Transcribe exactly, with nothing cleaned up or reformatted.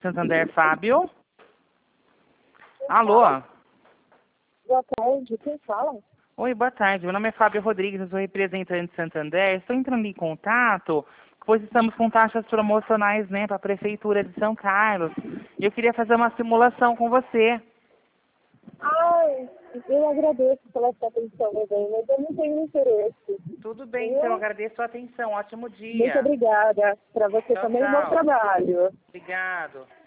Santander, Fábio. Alô? Boa tarde, quem fala? Oi, boa tarde. Meu nome é Fábio Rodrigues, eu sou representante de Santander. Estou entrando em contato, pois estamos com taxas promocionais, né, para a Prefeitura de São Carlos. E eu queria fazer uma simulação com você. Ai, eu agradeço pela sua atenção, meu bem, mas eu não tenho interesse. Tudo bem, Eu- então eu agradeço a atenção. Ótimo dia. Muito obrigada. Para você Tchau, também, bom tchau. trabalho. Obrigado.